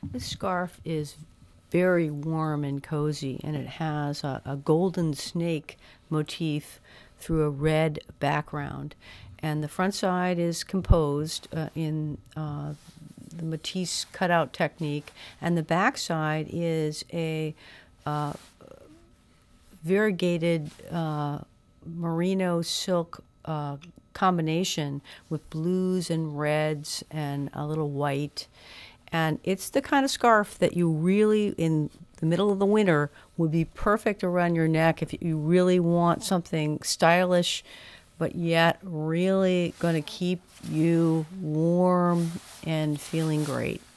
This scarf is very warm and cozy, and it has a golden snake motif through a red background. And the front side is composed in the Matisse cutout technique, and the back side is a variegated merino silk combination with blues and reds and a little white. And it's the kind of scarf that you really, in the middle of the winter, would be perfect around your neck if you really want something stylish, but yet really going to keep you warm and feeling great.